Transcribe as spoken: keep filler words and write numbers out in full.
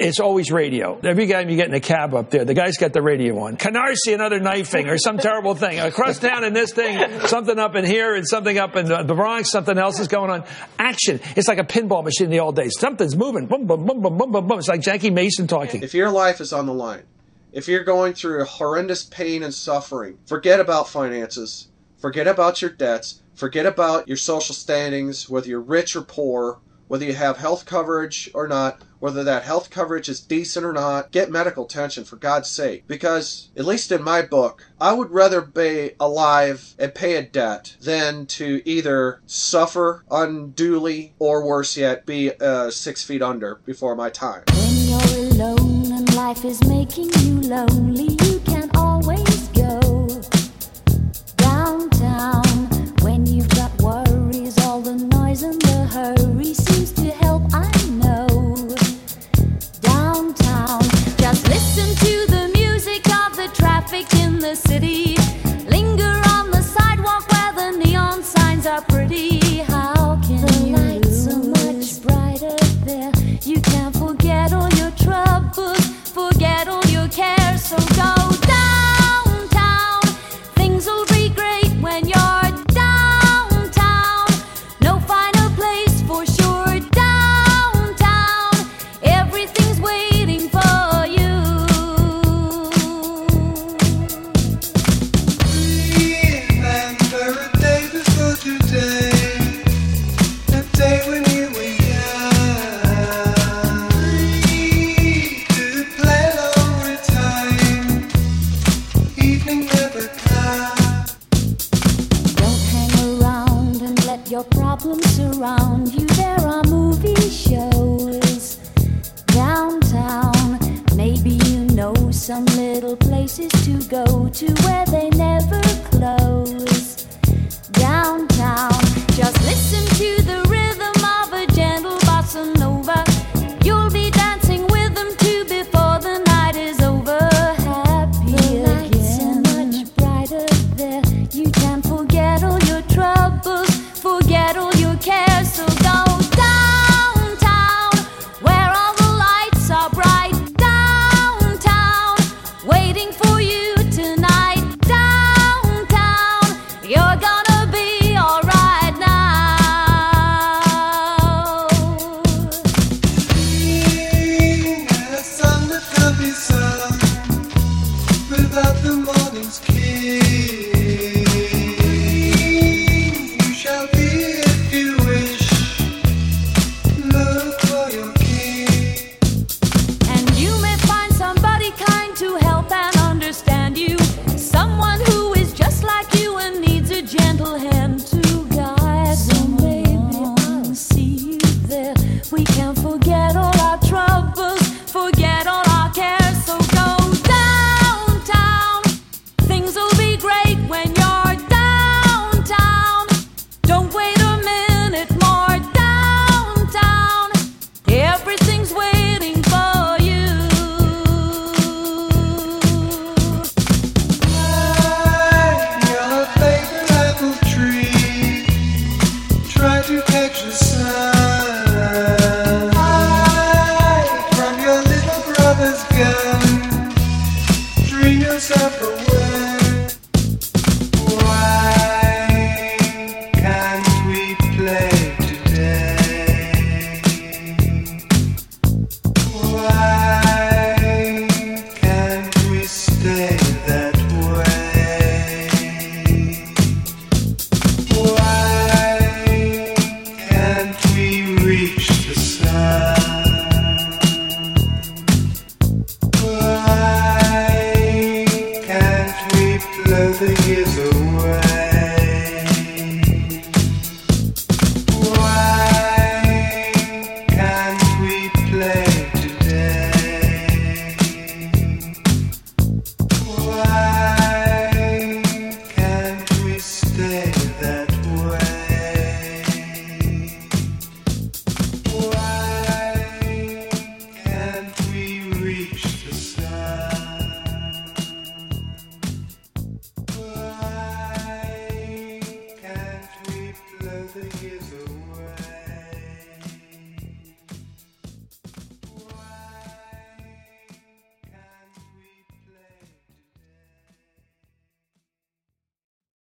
it's always radio. Every time you get in a cab up there, the guy's got the radio on. Canarsie, another knifing or some terrible thing. Across town in this thing, something up in here and something up in the Bronx, something else is going on. Action. It's like a pinball machine in the old days. Something's moving. Boom, boom, boom, boom, boom, boom, boom. It's like Jackie Mason talking. If your life is on the line, if you're going through horrendous pain and suffering, forget about finances. Forget about your debts. Forget about your social standings, whether you're rich or poor, whether you have health coverage or not, whether that health coverage is decent or not. Get medical attention, for God's sake. Because, at least in my book, I would rather be alive and pay a debt than to either suffer unduly or, worse yet, be uh, six feet under before my time. When you're alone and life is making you lonely, you can always go downtown. When you've got worries, all the noise and the hurry seems to help, I know. Downtown, just listen to the music of the traffic in the city. Linger on the sidewalk where the neon signs are pretty. How can the you lights are much brighter there? You can't forget all your troubles, forget all your cares. So go downtown, things will be great when you're your problems surround you. There are movie shows downtown. Maybe you know some little places to go to where they never close. Downtown, just listen to the rhythm of a gentle bossa nova. You'll be dancing with them too before the night is over. Happy the lights again. Are much brighter there. You can forget all your troubles, forget all your cares. So go downtown, where all the lights are bright. Downtown, waiting for you tonight. Downtown, you're gonna be alright now. Sing a song that can be sung without the morning's kiss. Dream yourself away.